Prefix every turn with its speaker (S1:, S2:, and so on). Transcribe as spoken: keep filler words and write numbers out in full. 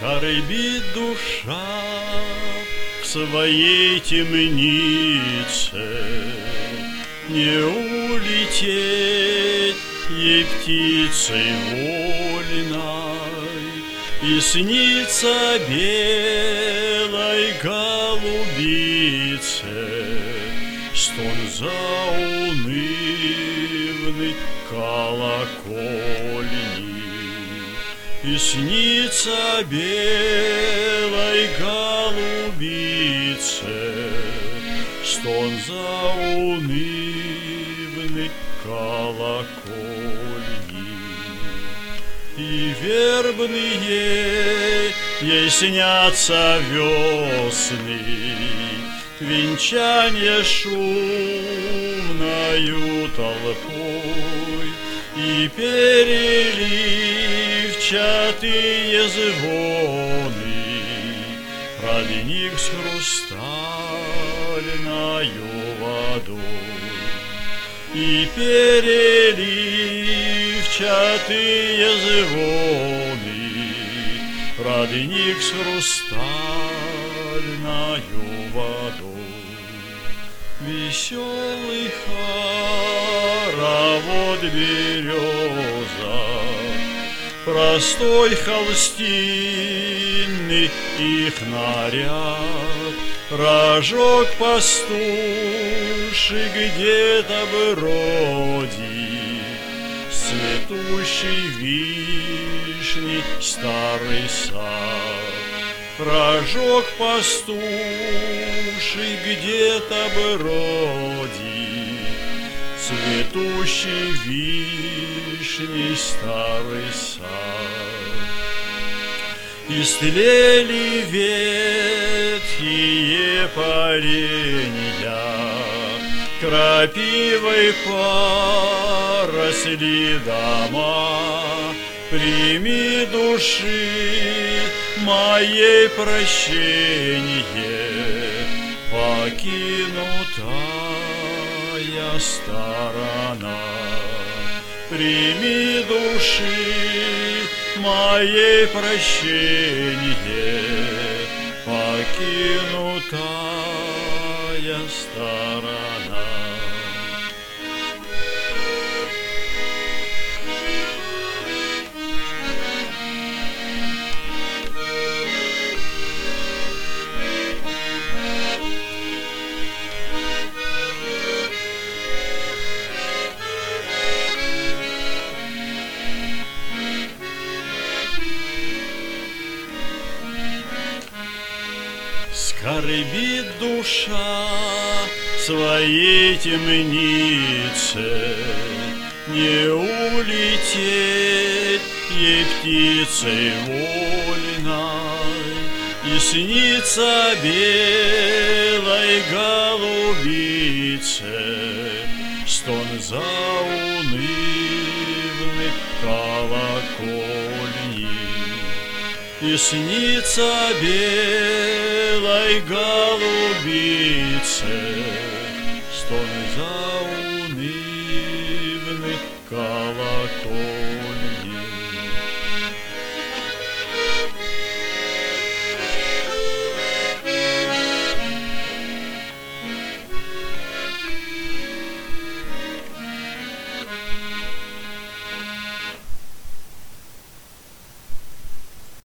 S1: Скорбит душа в своей темнице, не улететь ей птицей вольной, и снится белой голубице стон заунывный колокольни. И снится белой голубице стон заунывный колокольни. И вербные ей снятся весны, венчанье шумною толпой, и переливчатые звоны, родник с хрустальною водой, и переливчатые звоны, родник с хрустальною водой. Веселый хоровод береза, простой холстинный их наряд, рожок пастуший где-то бродит, цветущий вишней старый сад. Рожок пастуший где-то бродит, цветущий вишней старый сад. Истлели ветхие поленья, крапивой поросли дома. Прими души моей прощение, покинутая сторона. Прими души моей прощение, покинутая сторона. Скорбит душа в своей темнице, не улететь ей птицей вольной, и снится белой голубице стон заунывный колокольни. И снится белой голубице стон заунывный колокольни.